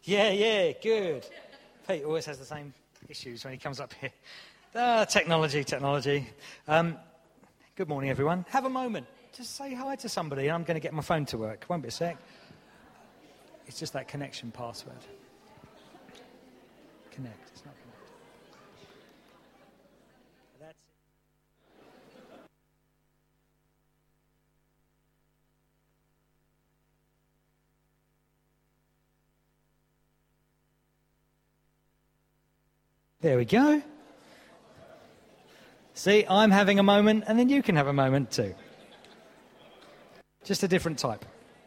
Yeah, good. Pete always has the same issues when he comes up here. Technology. Good morning, everyone. Have a moment. Just say hi to somebody. I'm going to get my phone to work. Won't be a sec. It's just that connection password. Connect. It's not connect. That's it. There we go. See, I'm having a moment, and then you can have a moment too. Just a different type.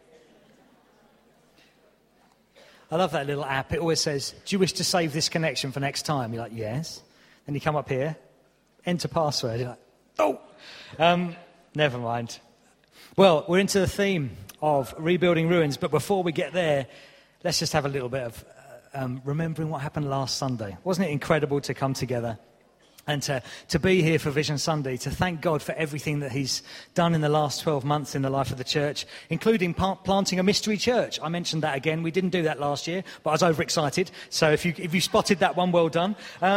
I love that little app. It always says, do you wish to save this connection for next time? You're like, yes. Then you come up here, enter password. You're like, oh! Never mind. Well, we're into the theme of rebuilding ruins, but before we get there, let's just have a little bit of remembering what happened last Sunday. Wasn't it incredible to come together and to be here for Vision Sunday, to thank God for everything that he's done in the last 12 months in the life of the church, including planting a mystery church. I mentioned that again. We didn't do that last year, but I was overexcited. So if you spotted that one, well done.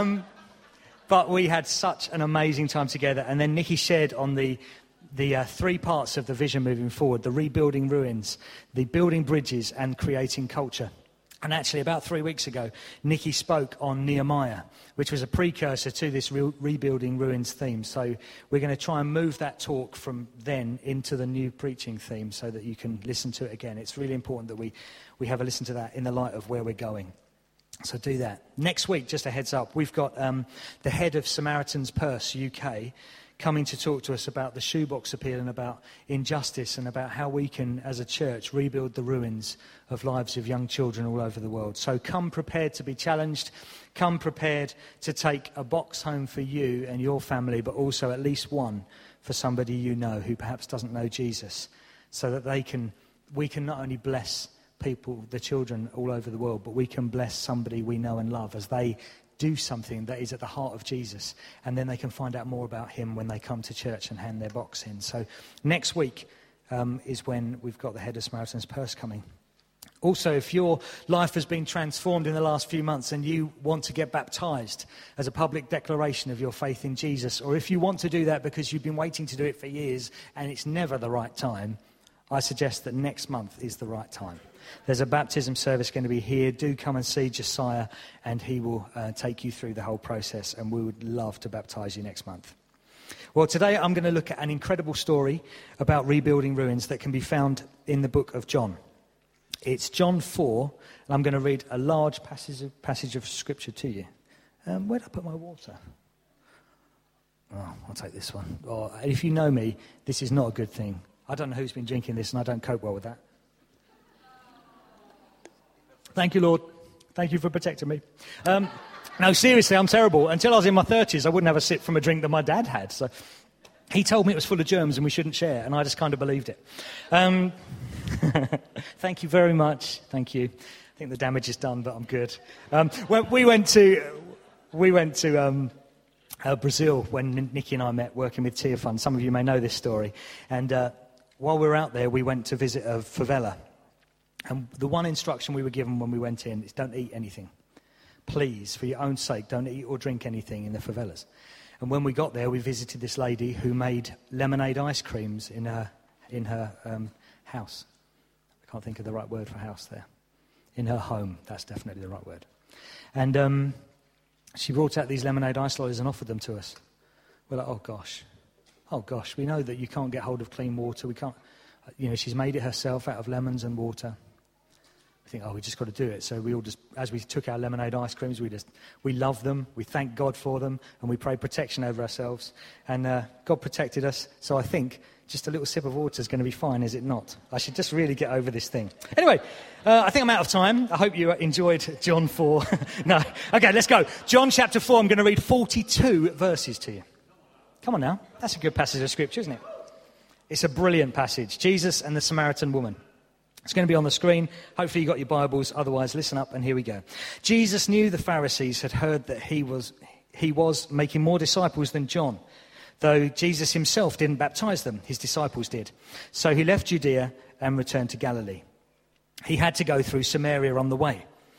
But we had such an amazing time together. And then Nikki shared on the three parts of the vision moving forward: the rebuilding ruins, the building bridges, and creating culture. And actually, about 3 weeks ago, Nikki spoke on Nehemiah, which was a precursor to this rebuilding ruins theme. So we're going to try and move that talk from then into the new preaching theme so that you can listen to it again. It's really important that we have a listen to that in the light of where we're going. So do that. Next week, just a heads up, we've got the head of Samaritan's Purse UK coming to talk to us about the shoebox appeal and about injustice and about how we can, as a church, rebuild the ruins of lives of young children all over the world. So come prepared to be challenged. Come prepared to take a box home for you and your family, but also at least one for somebody you know who perhaps doesn't know Jesus, so that we can not only bless people, the children all over the world, but we can bless somebody we know and love as they do something that is at the heart of Jesus, and then they can find out more about him when they come to church and hand their box in. So next week is when we've got the head of Samaritan's Purse coming. Also, if your life has been transformed in the last few months and you want to get baptized as a public declaration of your faith in Jesus, or if you want to do that because you've been waiting to do it for years and it's never the right time, I suggest that next month is the right time. There's a baptism service going to be here. Do come and see Josiah, and he will take you through the whole process, and we would love to baptize you next month. Well, today I'm going to look at an incredible story about rebuilding ruins that can be found in the book of John. It's John 4, and I'm going to read a large passage of scripture to you. Where did I put my water? Oh, I'll take this one. Oh, if you know me, this is not a good thing. I don't know who's been drinking this, and I don't cope well with that. Thank you, Lord. Thank you for protecting me. No, seriously, I'm terrible. Until I was in my 30s, I wouldn't have a sip from a drink that my dad had. So he told me it was full of germs and we shouldn't share, and I just kind of believed it. Thank you very much. Thank you. I think the damage is done, but I'm good. We went to Brazil when Nikki and I met working with Tia Fund. Some of you may know this story. And while we were out there, we went to visit a favela. And the one instruction we were given when we went in is don't eat anything. Please, for your own sake, don't eat or drink anything in the favelas. And when we got there, we visited this lady who made lemonade ice creams in her house. I can't think of the right word for house there. In her home, that's definitely the right word. And she brought out these lemonade ice lollies and offered them to us. We're like, oh gosh, we know that you can't get hold of clean water. We can't, she's made it herself out of lemons and water. We think, we just got to do it. So we all just, as we took our lemonade ice creams, we love them, we thank God for them, and we pray protection over ourselves. And God protected us. So I think just a little sip of water is going to be fine, is it not? I should just really get over this thing. Anyway, I think I'm out of time. I hope you enjoyed John 4. No. Okay, let's go. John chapter 4, I'm going to read 42 verses to you. Come on now. That's a good passage of scripture, isn't it? It's a brilliant passage. Jesus and the Samaritan woman. It's going to be on the screen. Hopefully you got your Bibles. Otherwise, listen up, and here we go. Jesus knew the Pharisees had heard that he was making more disciples than John, though Jesus himself didn't baptize them. His disciples did. So he left Judea and returned to Galilee. He had to go through Samaria on the way.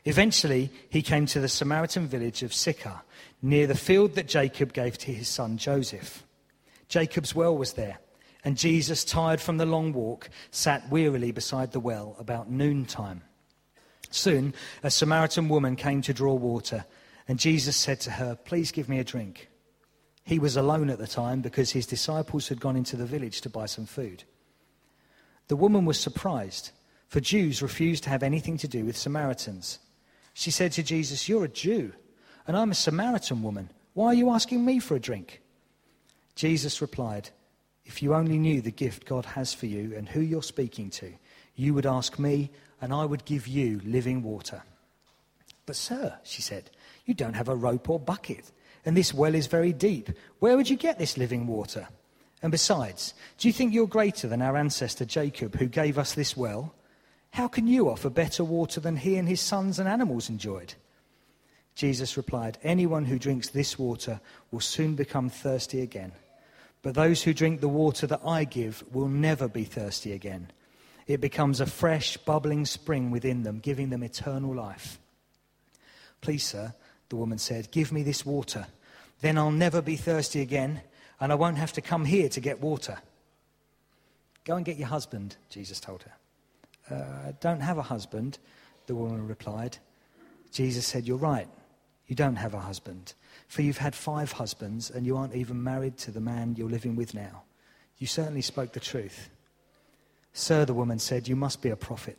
Eventually, he came to the Samaritan village of Sychar, near the field that Jacob gave to his son Joseph. Jacob's well was there, and Jesus, tired from the long walk, sat wearily beside the well about noontime. Soon, a Samaritan woman came to draw water, and Jesus said to her, "Please give me a drink." He was alone at the time because his disciples had gone into the village to buy some food. The woman was surprised, for Jews refused to have anything to do with Samaritans. She said to Jesus, "You're a Jew, and I'm a Samaritan woman. Why are you asking me for a drink?" Jesus replied, "If you only knew the gift God has for you and who you're speaking to, you would ask me, and I would give you living water." "But sir," she said, "you don't have a rope or bucket, and this well is very deep. Where would you get this living water? And besides, do you think you're greater than our ancestor Jacob, who gave us this well? How can you offer better water than he and his sons and animals enjoyed?" Jesus replied, "Anyone who drinks this water will soon become thirsty again. But those who drink the water that I give will never be thirsty again. It becomes a fresh, bubbling spring within them, giving them eternal life." "Please, sir," the woman said, "give me this water. Then I'll never be thirsty again, and I won't have to come here to get water." "Go and get your husband," Jesus told her. "I don't have a husband," the woman replied. Jesus said, "You're right. You don't have a husband, for you've had 5 husbands, and you aren't even married to the man you're living with now. You certainly spoke the truth." "Sir," the woman said, "you must be a prophet.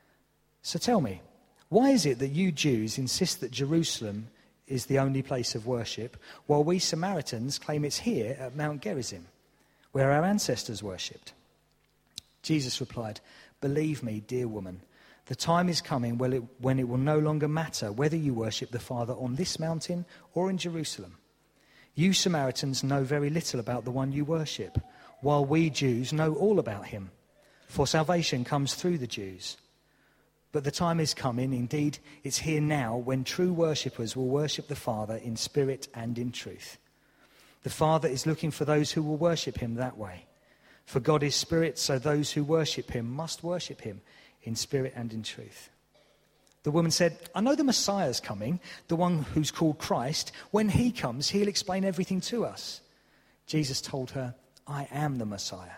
So tell me, why is it that you Jews insist that Jerusalem is the only place of worship, while we Samaritans claim it's here at Mount Gerizim, where our ancestors worshipped?" Jesus replied, "Believe me, dear woman, the time is coming when it will no longer matter whether you worship the Father on this mountain or in Jerusalem. You Samaritans know very little about the one you worship, while we Jews know all about him, for salvation comes through the Jews. But the time is coming, indeed it's here now, when true worshippers will worship the Father in spirit and in truth. The Father is looking for those who will worship him that way. For God is spirit, so those who worship him must worship him in spirit and in truth." The woman said, "I know the Messiah's coming, the one who's called Christ. When he comes, he'll explain everything to us." Jesus told her, "I am the Messiah."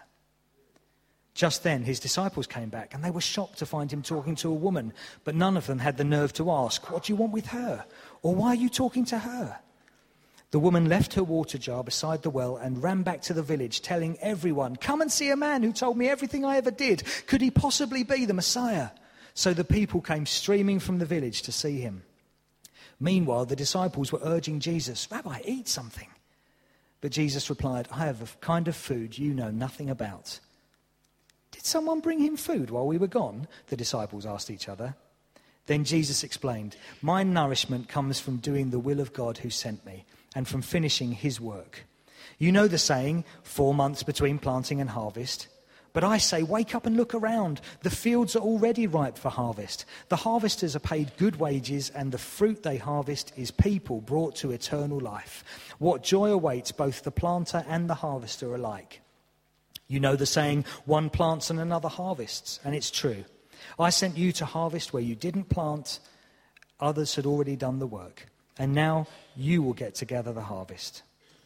Just then his disciples came back, and they were shocked to find him talking to a woman, but none of them had the nerve to ask, "What do you want with her?" or "Why are you talking to her?" The woman left her water jar beside the well and ran back to the village, telling everyone, "Come and see a man who told me everything I ever did. Could he possibly be the Messiah?" So the people came streaming from the village to see him. Meanwhile, the disciples were urging Jesus, "Rabbi, eat something." But Jesus replied, "I have a kind of food you know nothing about." "Did someone bring him food while we were gone?" the disciples asked each other. Then Jesus explained, "My nourishment comes from doing the will of God who sent me, and from finishing his work. You know the saying, 4 months between planting and harvest. But I say, wake up and look around. The fields are already ripe for harvest. The harvesters are paid good wages, and the fruit they harvest is people brought to eternal life. What joy awaits both the planter and the harvester alike. You know the saying, one plants and another harvests, and it's true. I sent you to harvest where you didn't plant. Others had already done the work, and now you will get to gather the harvest."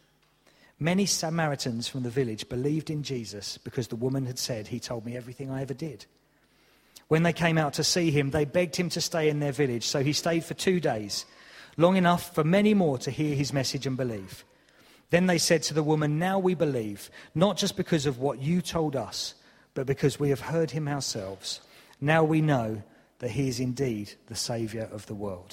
Many Samaritans from the village believed in Jesus because the woman had said, "He told me everything I ever did." When they came out to see him, they begged him to stay in their village, so he stayed for 2 days, long enough for many more to hear his message and believe. Then they said to the woman, "Now we believe, not just because of what you told us, but because we have heard him ourselves. Now we know that he is indeed the Saviour of the world."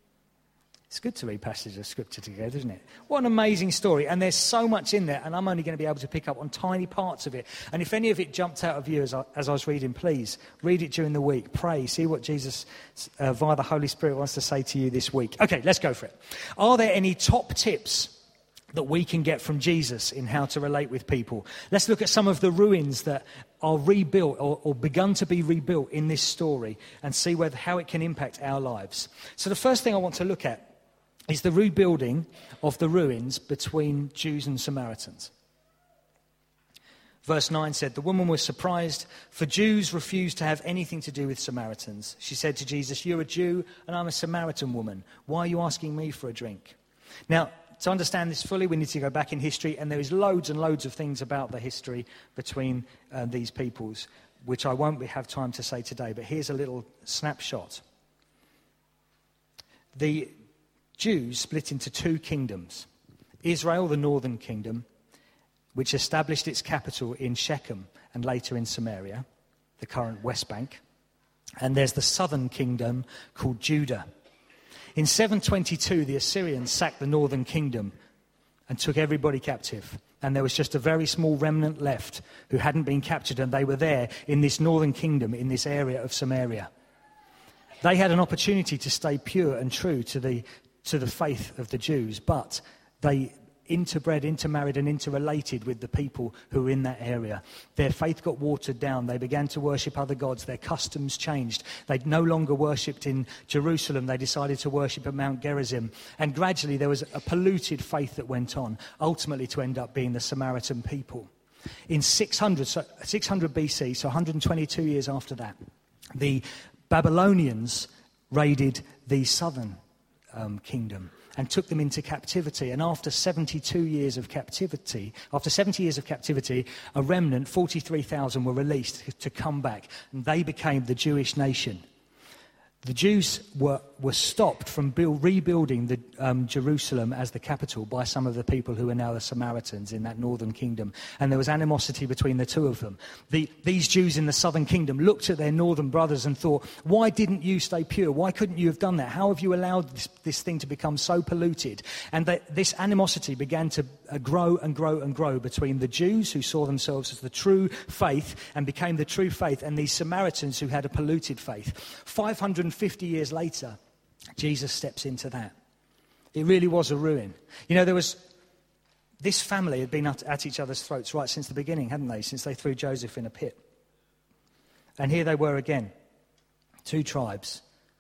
It's good to read passages of Scripture together, isn't it? What an amazing story. And there's so much in there, and I'm only going to be able to pick up on tiny parts of it. And if any of it jumped out of you as I was reading, please read it during the week. Pray, see what Jesus, via the Holy Spirit, wants to say to you this week. Okay, let's go for it. Are there any top tips that we can get from Jesus in how to relate with people? Let's look at some of the ruins that are rebuilt or begun to be rebuilt in this story and see how it can impact our lives. So the first thing I want to look at is the rebuilding of the ruins between Jews and Samaritans. Verse 9 said, the woman was surprised, for Jews refused to have anything to do with Samaritans. She said to Jesus, you're a Jew and I'm a Samaritan woman. Why are you asking me for a drink? Now, to understand this fully, we need to go back in history, and there is loads and loads of things about the history between these peoples, which I won't have time to say today, but here's a little snapshot. The Jews split into two kingdoms. Israel, the northern kingdom, which established its capital in Shechem and later in Samaria, the current West Bank. And there's the southern kingdom called Judah. In 722, the Assyrians sacked the northern kingdom and took everybody captive. And there was just a very small remnant left who hadn't been captured, and they were there in this northern kingdom, in this area of Samaria. They had an opportunity to stay pure and true to the faith of the Jews, but they intermarried and interrelated with the people who were in that area. Their faith got watered down. They began to worship other gods. Their customs changed. They no longer worshipped in Jerusalem. They decided to worship at Mount Gerizim. And gradually there was a polluted faith that went on, ultimately to end up being the Samaritan people. In 600 BC, so 122 years after that, the Babylonians raided the southern kingdom and took them into captivity. And after 70 years of captivity, a remnant, 43,000, were released to come back. And they became the Jewish nation. The Jews were stopped from rebuilding Jerusalem as the capital by some of the people who are now the Samaritans in that northern kingdom. And there was animosity between the two of them. These Jews in the southern kingdom looked at their northern brothers and thought, why didn't you stay pure? Why couldn't you have done that? How have you allowed this thing to become so polluted? And this animosity began to grow and grow and grow between the Jews, who saw themselves as the true faith and became the true faith, and these Samaritans who had a polluted faith. 550 years later, Jesus steps into that. It really was a ruin. You know, this family had been at each other's throats right since the beginning, hadn't they? Since they threw Joseph in a pit. And here they were again, two tribes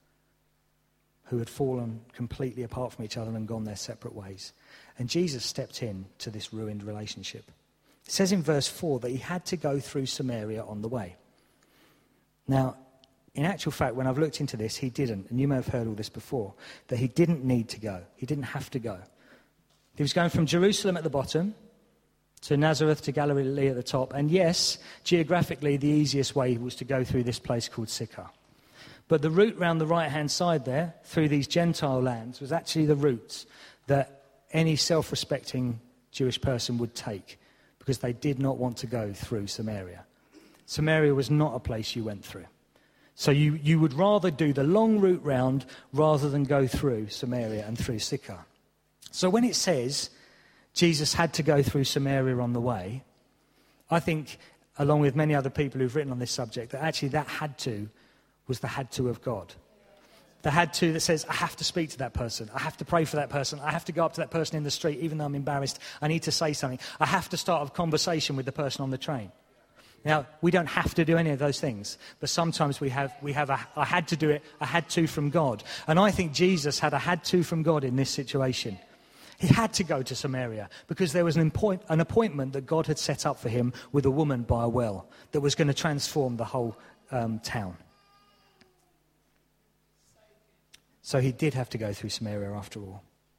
who had fallen completely apart from each other and gone their separate ways. And Jesus stepped in to this ruined relationship. It says in verse 4 that he had to go through Samaria on the way. Now, in actual fact, when I've looked into this, he didn't. And you may have heard all this before, that he didn't need to go. He didn't have to go. He was going from Jerusalem at the bottom to Nazareth to Galilee at the top. And yes, geographically, the easiest way was to go through this place called Sychar. But the route round the right-hand side there, through these Gentile lands, was actually the route that any self-respecting Jewish person would take, because they did not want to go through Samaria. Samaria was not a place you went through. So you would rather do the long route round rather than go through Samaria and through Sychar. So when it says Jesus had to go through Samaria on the way, I think, along with many other people who've written on this subject, that actually that had to was the had to of God. The had to that says, I have to speak to that person. I have to pray for that person. I have to go up to that person in the street, even though I'm embarrassed. I need to say something. I have to start a conversation with the person on the train. Now, we don't have to do any of those things, but sometimes we have I had to do it, a had to from God. And I think Jesus had a had to from God in this situation. He had to go to Samaria because there was an appointment that God had set up for him with a woman by a well that was going to transform the whole town. So he did have to go through Samaria after all.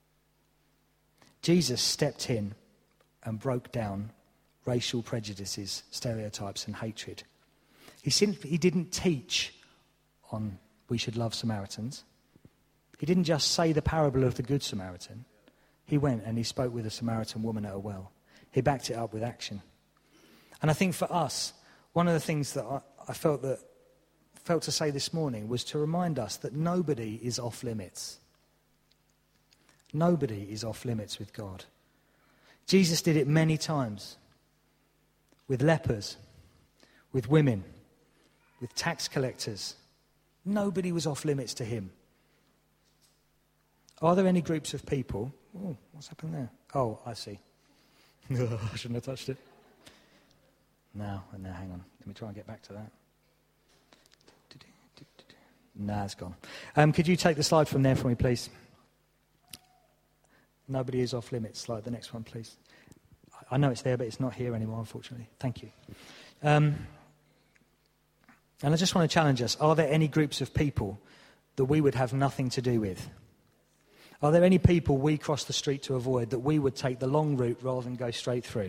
Jesus stepped in and broke down racial prejudices, stereotypes and hatred. He didn't teach on we should love Samaritans. He didn't just say the parable of the Good Samaritan. He went and he spoke with a Samaritan woman at a well. He backed it up with action. And I think for us, one of the things that I felt to say this morning was to remind us that nobody is off limits. Nobody is off limits with God. Jesus did it many times. With lepers, with women, with tax collectors. Nobody was off limits to him. Are there any groups of people? Oh, what's happened there? Oh, I see. I shouldn't have touched it. No, hang on. Let me try and get back to that. Nah, it's gone. Could you take the slide from there for me, please? Nobody is off limits. Slide the next one, please. I know it's there, but it's not here anymore, unfortunately. Thank you. And I just want to challenge us. Are there any groups of people that we would have nothing to do with? Are there any people we cross the street to avoid that we would take the long route rather than go straight through?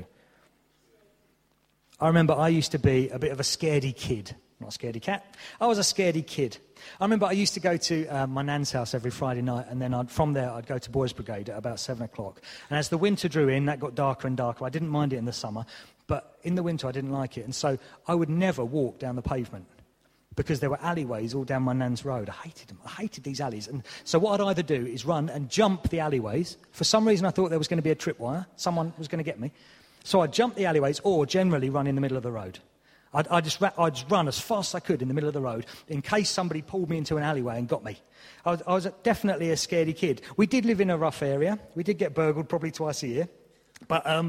I remember I used to be a bit of a scaredy kid. Not a scaredy cat. I was a scaredy kid. I remember I used to go to my nan's house every Friday night, and then from there I'd go to Boys Brigade at about 7 o'clock. And as the winter drew in, that got darker and darker. I didn't mind it in the summer, but in the winter I didn't like it. And so I would never walk down the pavement because there were alleyways all down my nan's road. I hated them. I hated these alleys. And so what I'd either do is run and jump the alleyways. For some reason I thought there was going to be a tripwire. Someone was going to get me. So I'd jump the alleyways or generally run in the middle of the road. I'd just run as fast as I could in the middle of the road in case somebody pulled me into an alleyway and got me. I was definitely a scaredy kid. We did live in a rough area. We did get burgled probably twice a year. But no,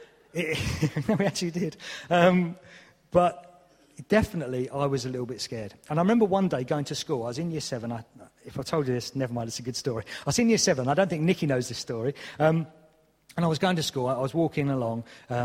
we actually did. But definitely I was a little bit scared. And I remember one day going to school. I was in year 7. If I told you this, never mind, it's a good story. I was in year 7. I don't think Nikki knows this story. And I was going to school. I was walking along.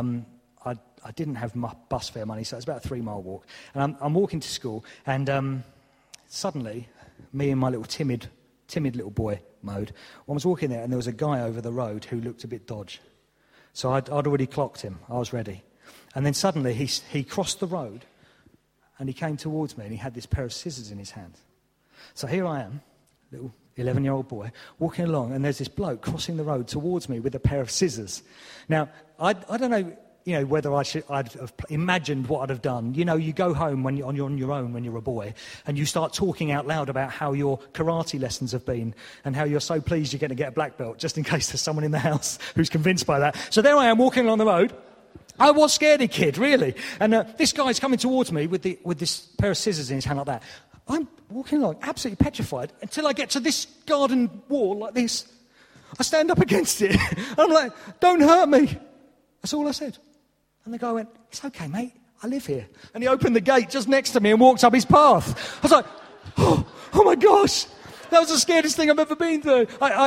I didn't have my bus fare money, so it was about a 3-mile walk. And I'm walking to school, and suddenly, me and my little timid little boy mode, I was walking there, and there was a guy over the road who looked a bit dodge. So I'd already clocked him. I was ready. And then suddenly, he crossed the road, and he came towards me, and he had this pair of scissors in his hand. So here I am, little 11-year-old boy, walking along, and there's this bloke crossing the road towards me with a pair of scissors. Now, I don't know, whether I'd have imagined what I'd have done. You go home when you're on your own when you're a boy, and you start talking out loud about how your karate lessons have been, and how you're so pleased you're going to get a black belt, just in case there's someone in the house who's convinced by that. So there I am walking along the road. I was scaredy kid, really. And this guy's coming towards me with this pair of scissors in his hand like that. I'm walking along, absolutely petrified, until I get to this garden wall like this. I stand up against it. I'm like, "Don't hurt me." That's all I said. And the guy went, "It's okay, mate. I live here." And he opened the gate just next to me and walked up his path. I was like, oh my gosh. That was the scariest thing I've ever been through.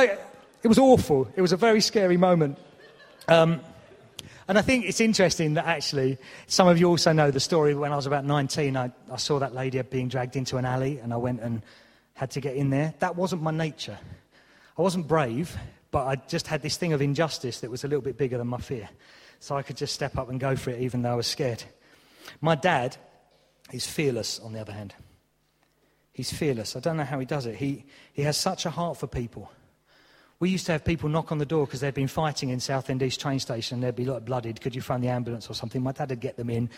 It was awful. It was a very scary moment. And I think it's interesting that actually some of you also know the story. When I was about 19, I saw that lady being dragged into an alley, and I went and had to get in there. That wasn't my nature. I wasn't brave, but I just had this thing of injustice that was a little bit bigger than my fear. So I could just step up and go for it even though I was scared. My dad is fearless, on the other hand. He's fearless. I don't know how he does it. He has such a heart for people. We used to have people knock on the door because they'd been fighting in Southend East train station. They'd be like blooded. Could you phone the ambulance or something? My dad would get them in,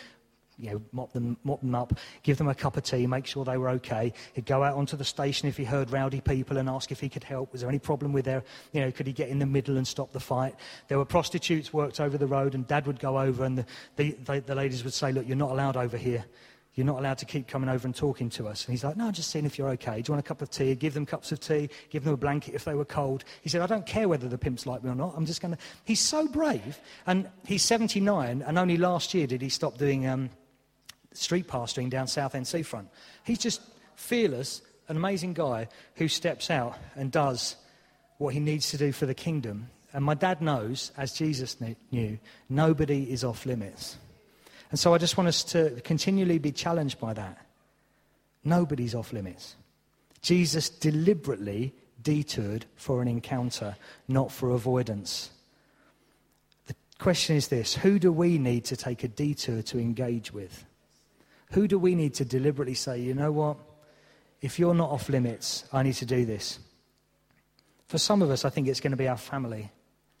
mop them up, give them a cup of tea, make sure they were okay. He'd go out onto the station if he heard rowdy people and ask if he could help. Was there any problem with could he get in the middle and stop the fight? There were prostitutes worked over the road, and Dad would go over, and the ladies would say, "Look, you're not allowed over here. You're not allowed to keep coming over and talking to us." And he's like, "No, I'm just seeing if you're okay. Do you want a cup of tea?" He'd give them cups of tea, give them a blanket if they were cold. He said, "I don't care whether the pimps like me or not. I'm just going to..." He's so brave. And he's 79, and only last year did he stop doing street pastoring down Southend Seafront. He's just fearless, an amazing guy who steps out and does what he needs to do for the kingdom. And my dad knows, as Jesus knew, nobody is off limits. And so I just want us to continually be challenged by that. Nobody's off limits. Jesus deliberately detoured for an encounter, not for avoidance. The question is this: who do we need to take a detour to engage with? Who do we need to deliberately say, "You know what? If you're not off limits, I need to do this"? For some of us, I think it's going to be our family.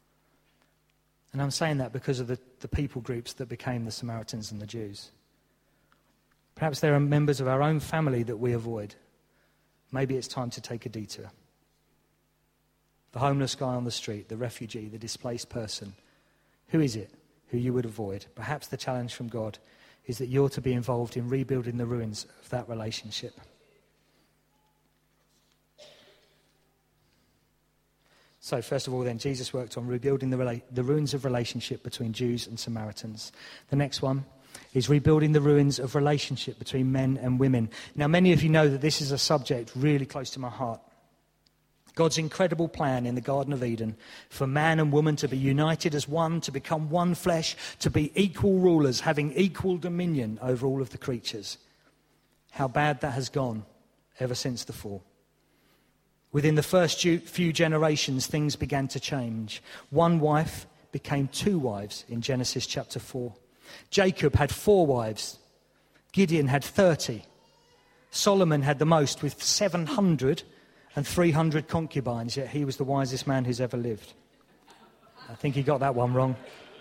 And I'm saying that because of the people groups that became the Samaritans and the Jews. Perhaps there are members of our own family that we avoid. Maybe it's time to take a detour. The homeless guy on the street, the refugee, the displaced person. Who is it who you would avoid? Perhaps the challenge from God is that you're to be involved in rebuilding the ruins of that relationship. So first of all then, Jesus worked on rebuilding the ruins of relationship between Jews and Samaritans. The next one is rebuilding the ruins of relationship between men and women. Now many of you know that this is a subject really close to my heart. God's incredible plan in the Garden of Eden for man and woman to be united as one, to become one flesh, to be equal rulers, having equal dominion over all of the creatures. How bad that has gone ever since the fall. Within the first few generations, things began to change. One wife became 2 wives in Genesis chapter 4. Jacob had 4 wives. Gideon had 30. Solomon had the most with 700 and 300 concubines, yet he was the wisest man who's ever lived. I think he got that one wrong.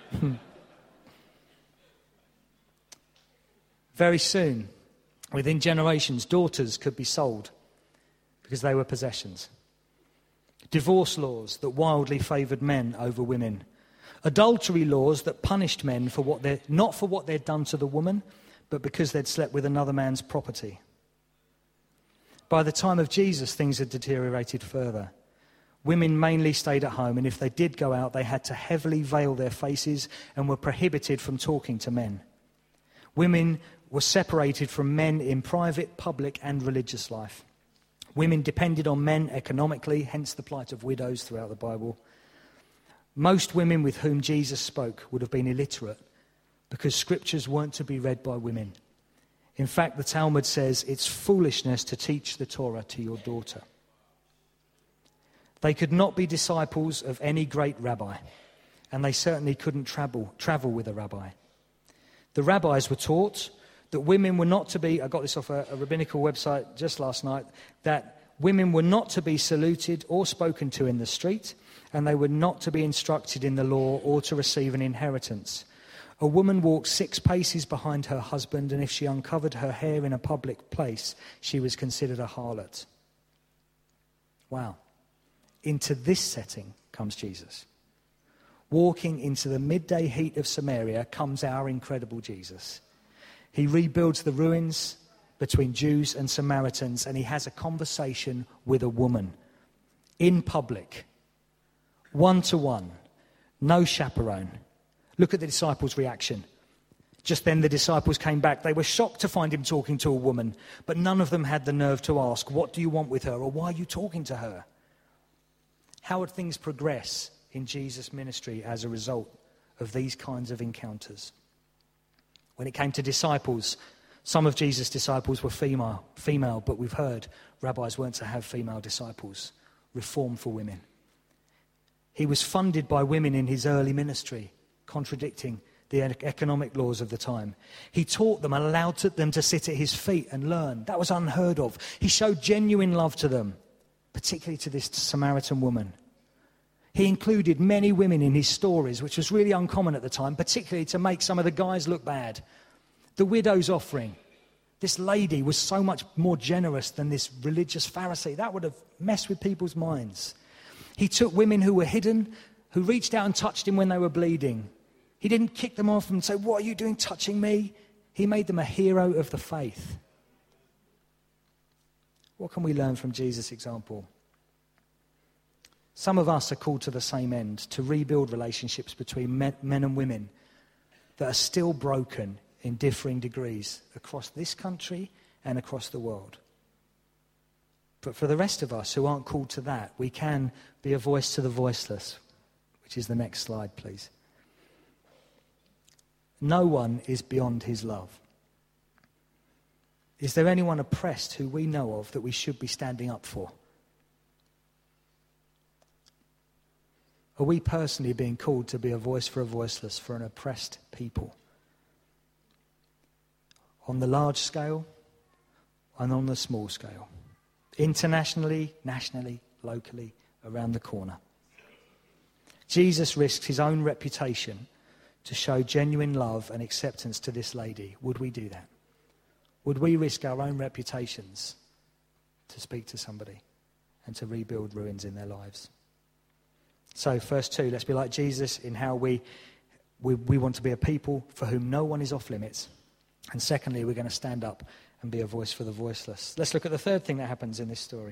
Very soon, within generations, daughters could be sold because they were possessions. Divorce laws that wildly favoured men over women. Adultery laws that punished men for not for what they'd done to the woman, but because they'd slept with another man's property. By the time of Jesus, things had deteriorated further. Women mainly stayed at home, and if they did go out, they had to heavily veil their faces and were prohibited from talking to men. Women were separated from men in private, public, and religious life. Women depended on men economically, hence the plight of widows throughout the Bible. Most women with whom Jesus spoke would have been illiterate because scriptures weren't to be read by women. In fact, the Talmud says it's foolishness to teach the Torah to your daughter. They could not be disciples of any great rabbi, and they certainly couldn't travel with a rabbi. The rabbis were taught that women were not to be, I got this off a rabbinical website just last night, that women were not to be saluted or spoken to in the street, and they were not to be instructed in the law or to receive an inheritance. A woman walked 6 paces behind her husband, and if she uncovered her hair in a public place, she was considered a harlot. Wow. Into this setting comes Jesus. Walking into the midday heat of Samaria comes our incredible Jesus. He rebuilds the ruins between Jews and Samaritans, and he has a conversation with a woman in public, 1-to-1, no chaperone. Look at the disciples' reaction. Just then the disciples came back. They were shocked to find him talking to a woman, but none of them had the nerve to ask, "What do you want with her?" or "Why are you talking to her?" How would things progress in Jesus' ministry as a result of these kinds of encounters? When it came to disciples, some of Jesus' disciples were female, but we've heard rabbis weren't to have female disciples. Reform for women. He was funded by women in his early ministry, contradicting the economic laws of the time. He taught them, allowed them to sit at his feet and learn. That was unheard of. He showed genuine love to them, particularly to this Samaritan woman. He included many women in his stories, which was really uncommon at the time, particularly to make some of the guys look bad. The widow's offering. This lady was so much more generous than this religious Pharisee. That would have messed with people's minds. He took women who were hidden, who reached out and touched him when they were bleeding. He didn't kick them off and say, "What are you doing touching me?" He made them a hero of the faith. What can we learn from Jesus' example? Some of us are called to the same end, to rebuild relationships between men and women that are still broken in differing degrees across this country and across the world. But for the rest of us who aren't called to that, we can be a voice to the voiceless, which is the next slide, please. No one is beyond his love. Is there anyone oppressed who we know of that we should be standing up for? Are we personally being called to be a voice for a voiceless, for an oppressed people? On the large scale and on the small scale. Internationally, nationally, locally, around the corner. Jesus risked his own reputation to show genuine love and acceptance to this lady. Would we do that? Would we risk our own reputations to speak to somebody and to rebuild ruins in their lives? So, first 2, let's be like Jesus in how we want to be a people for whom no one is off limits. And secondly, we're going to stand up and be a voice for the voiceless. Let's look at the third thing that happens in this story.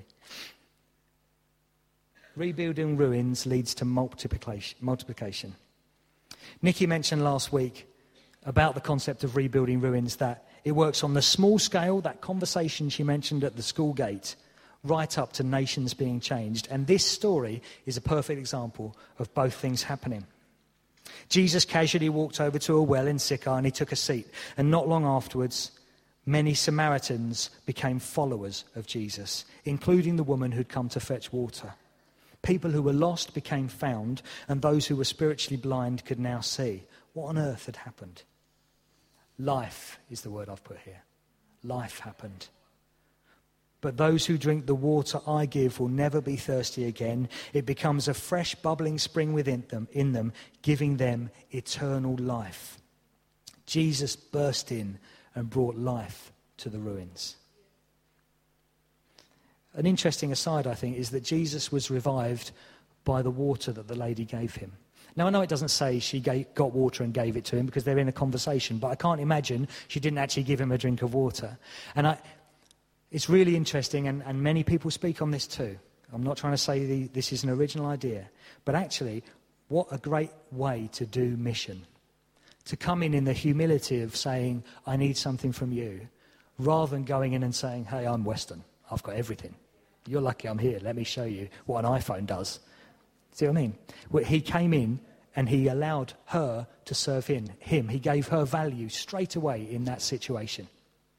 Rebuilding ruins leads to multiplication. Nikki mentioned last week about the concept of rebuilding ruins, that it works on the small scale, that conversation she mentioned at the school gate, right up to nations being changed. And this story is a perfect example of both things happening. Jesus casually walked over to a well in Sychar and he took a seat. And not long afterwards, many Samaritans became followers of Jesus, including the woman who'd come to fetch water. People who were lost became found, and those who were spiritually blind could now see. What on earth had happened? Life is the word I've put here. Life happened. But those who drink the water I give will never be thirsty again. It becomes a fresh bubbling spring within them, giving them eternal life. Jesus burst in and brought life to the ruins. An interesting aside, I think, is that Jesus was revived by the water that the lady gave him. Now, I know it doesn't say she got water and gave it to him because they're in a conversation, but I can't imagine she didn't actually give him a drink of water. And it's really interesting, and many people speak on this too. I'm not trying to say this is an original idea, but actually, what a great way to do mission. To come in the humility of saying, I need something from you, rather than going in and saying, hey, I'm Western, I've got everything. You're lucky I'm here, let me show you what an iPhone does. See what I mean? Well, he came in and he allowed her to serve him. He gave her value straight away in that situation.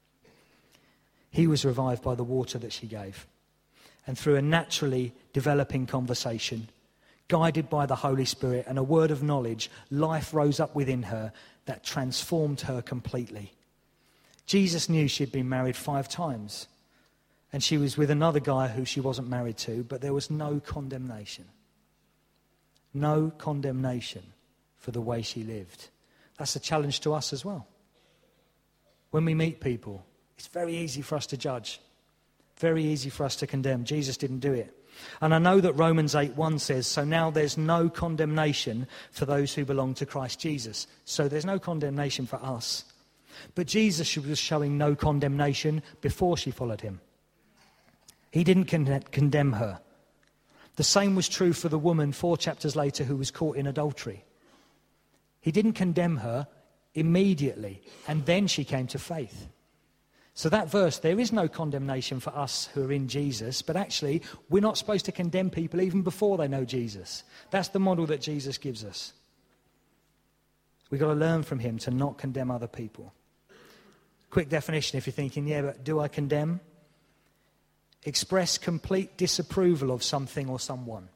He was revived by the water that she gave. And through a naturally developing conversation, guided by the Holy Spirit and a word of knowledge, life rose up within her that transformed her completely. Jesus knew she'd been married 5 times. And she was with another guy who she wasn't married to, but there was no condemnation. No condemnation for the way she lived. That's a challenge to us as well. When we meet people, it's very easy for us to judge. Very easy for us to condemn. Jesus didn't do it. And I know that Romans 8:1 says, so now there's no condemnation for those who belong to Christ Jesus. So there's no condemnation for us. But Jesus was showing no condemnation before she followed him. He didn't condemn her. The same was true for the woman 4 chapters later who was caught in adultery. He didn't condemn her immediately, and then she came to faith. So that verse, there is no condemnation for us who are in Jesus, but actually we're not supposed to condemn people even before they know Jesus. That's the model that Jesus gives us. We've got to learn from him to not condemn other people. Quick definition if you're thinking, yeah, but do I condemn? Express complete disapproval of something or someone.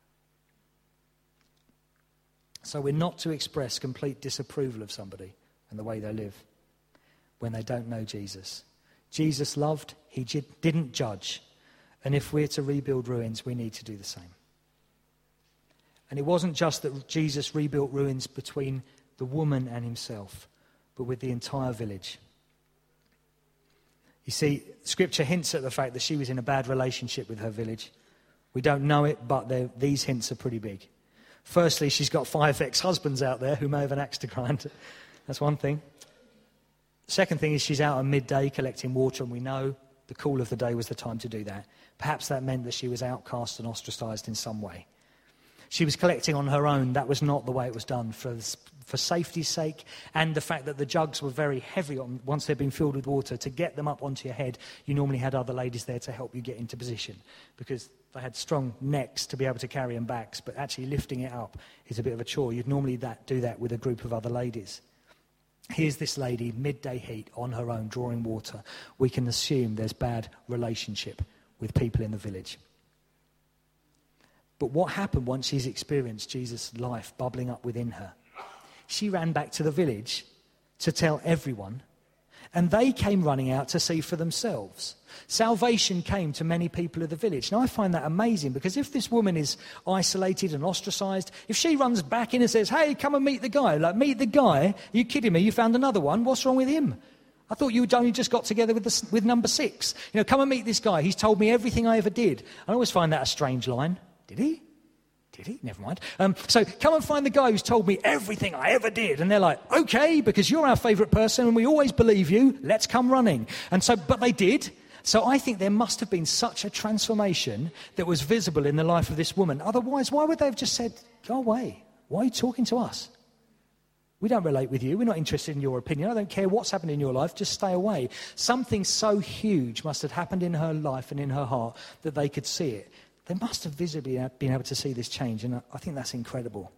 So we're not to express complete disapproval of somebody and the way they live when they don't know Jesus. Jesus loved, he didn't judge. And if we're to rebuild ruins, we need to do the same. And it wasn't just that Jesus rebuilt ruins between the woman and himself, but with the entire village. You see, Scripture hints at the fact that she was in a bad relationship with her village. We don't know it, but these hints are pretty big. Firstly, she's got 5 ex-husbands out there who may have an axe to grind. That's one thing. Second thing is she's out at midday collecting water, and we know the cool of the day was the time to do that. Perhaps that meant that she was outcast and ostracized in some way. She was collecting on her own. That was not the way it was done. For safety's sake, and the fact that the jugs were very heavy once they'd been filled with water, to get them up onto your head, you normally had other ladies there to help you get into position because they had strong necks to be able to carry them back, but actually lifting it up is a bit of a chore. You'd normally do that with a group of other ladies. Here's this lady, midday heat, on her own, drawing water. We can assume there's bad relationship with people in the village. But what happened once she's experienced Jesus' life bubbling up within her? She ran back to the village to tell everyone, and they came running out to see for themselves. Salvation came to many people of the village. Now, I find that amazing, because if this woman is isolated and ostracized, if she runs back in and says, hey, come and meet the guy, like, meet the guy, are you kidding me? You found another one. What's wrong with him? I thought you had only just got together with number 6. Come and meet this guy. He's told me everything I ever did. I always find that a strange line. Did he? Did he? Never mind. So come and find the guy who's told me everything I ever did. And they're like, okay, because you're our favourite person and we always believe you, let's come running. And so, but they did. So I think there must have been such a transformation that was visible in the life of this woman. Otherwise, why would they have just said, go away? Why are you talking to us? We don't relate with you. We're not interested in your opinion. I don't care what's happened in your life. Just stay away. Something so huge must have happened in her life and in her heart that they could see it. They must have visibly been able to see this change, and I think that's incredible.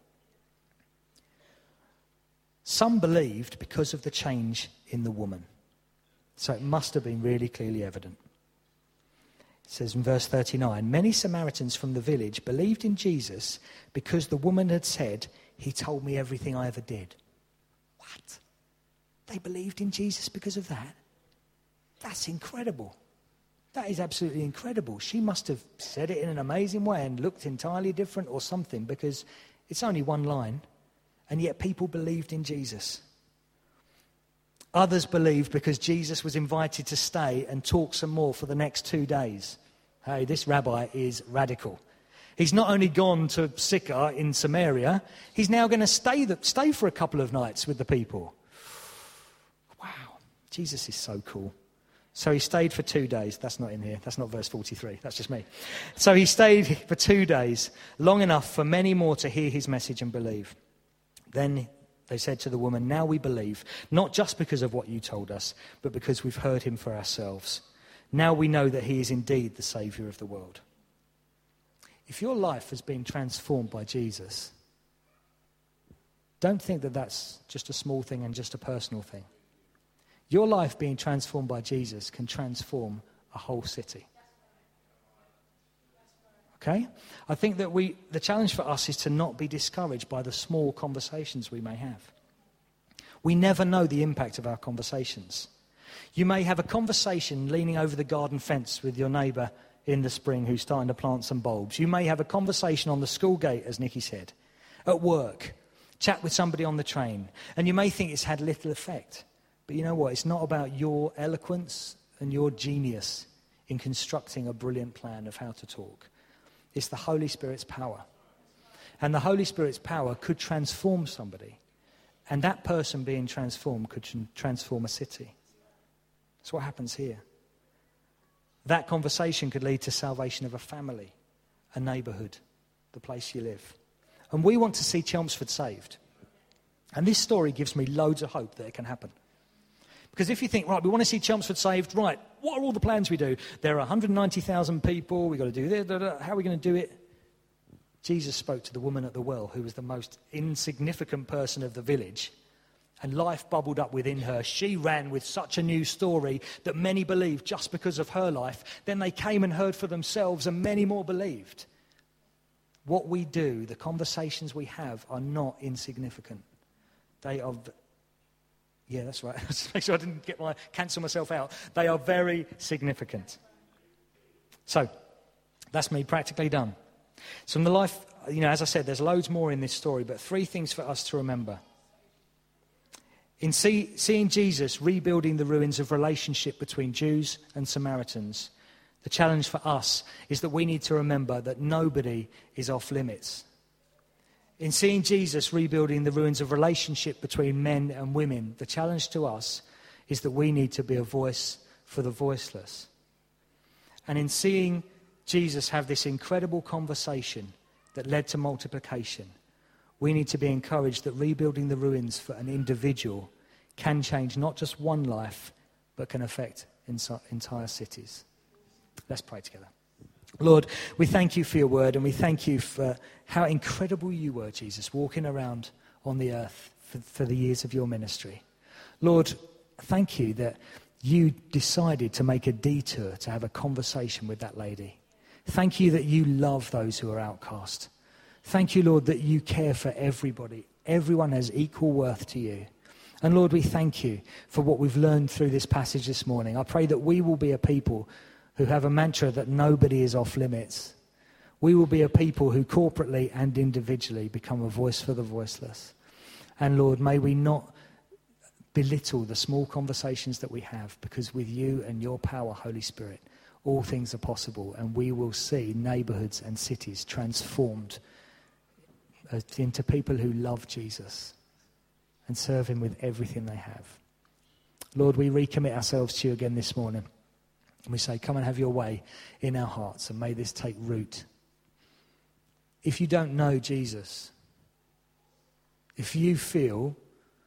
Some believed because of the change in the woman. So it must have been really clearly evident. It says in verse 39, many Samaritans from the village believed in Jesus because the woman had said, "He told me everything I ever did." What? They believed in Jesus because of that? That's incredible. That is absolutely incredible. She must have said it in an amazing way and looked entirely different or something, because it's only one line, and yet people believed in Jesus. Others believed because Jesus was invited to stay and talk some more for the next 2 days. Hey, this rabbi is radical. He's not only gone to Sychar in Samaria, he's now going to stay for a couple of nights with the people. Wow, Jesus is so cool. So he stayed for 2 days. That's not in here. That's not verse 43. That's just me. So he stayed for 2 days, long enough for many more to hear his message and believe. Then they said to the woman, "Now we believe, not just because of what you told us, but because we've heard him for ourselves. Now we know that he is indeed the Saviour of the world." If your life has been transformed by Jesus, don't think that that's just a small thing and just a personal thing. Your life being transformed by Jesus can transform a whole city. Okay? I think that the challenge for us is to not be discouraged by the small conversations we may have. We never know the impact of our conversations. You may have a conversation leaning over the garden fence with your neighbour in the spring who's starting to plant some bulbs. You may have a conversation on the school gate, as Nikki said, at work, chat with somebody on the train, and you may think it's had little effect. But you know what? It's not about your eloquence and your genius in constructing a brilliant plan of how to talk. It's the Holy Spirit's power. And the Holy Spirit's power could transform somebody. And that person being transformed could transform a city. That's what happens here. That conversation could lead to salvation of a family, a neighbourhood, the place you live. And we want to see Chelmsford saved. And this story gives me loads of hope that it can happen. Because if you think, right, we want to see Chelmsford saved, right, what are all the plans we do? There are 190,000 people, we've got to do this, how are we going to do it? Jesus spoke to the woman at the well, who was the most insignificant person of the village, and life bubbled up within her. She ran with such a new story that many believed just because of her life. Then they came and heard for themselves, and many more believed. What we do, the conversations we have, are not insignificant. They are... Yeah, that's right. Just make sure I didn't cancel myself out. They are very significant. So, that's me practically done. So in the life, as I said, there's loads more in this story, but 3 things for us to remember. In seeing Jesus rebuilding the ruins of relationship between Jews and Samaritans, the challenge for us is that we need to remember that nobody is off limits. In seeing Jesus rebuilding the ruins of relationship between men and women, the challenge to us is that we need to be a voice for the voiceless. And in seeing Jesus have this incredible conversation that led to multiplication, we need to be encouraged that rebuilding the ruins for an individual can change not just one life, but can affect entire cities. Let's pray together. Lord, we thank you for your word, and we thank you for how incredible you were, Jesus, walking around on the earth for the years of your ministry. Lord, thank you that you decided to make a detour to have a conversation with that lady. Thank you that you love those who are outcast. Thank you, Lord, that you care for everybody. Everyone has equal worth to you. And Lord, we thank you for what we've learned through this passage this morning. I pray that we will be a people who have a mantra that nobody is off limits. We will be a people who corporately and individually become a voice for the voiceless. And Lord, may we not belittle the small conversations that we have, because with you and your power, Holy Spirit, all things are possible, and we will see neighbourhoods and cities transformed into people who love Jesus and serve him with everything they have. Lord, we recommit ourselves to you again this morning. And we say, come and have your way in our hearts, and may this take root. If you don't know Jesus, if you feel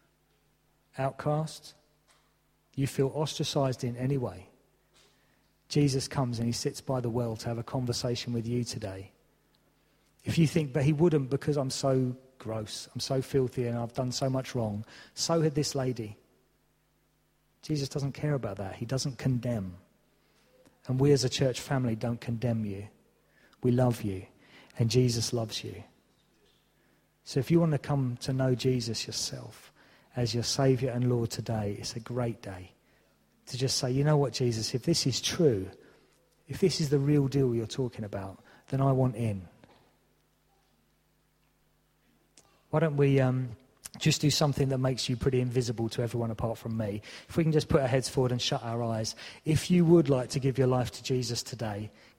outcast, you feel ostracized in any way, Jesus comes and he sits by the well to have a conversation with you today. If you think, but he wouldn't because I'm so gross, I'm so filthy and I've done so much wrong, so had this lady. Jesus doesn't care about that. He doesn't condemn. And we as a church family don't condemn you. We love you and Jesus loves you. So if you want to come to know Jesus yourself as your Saviour and Lord today, it's a great day to just say, you know what, Jesus, if this is true, if this is the real deal you're talking about, then I want in. Why don't we just do something that makes you pretty invisible to everyone apart from me? If we can just put our heads forward and shut our eyes. If you would like to give your life to Jesus today,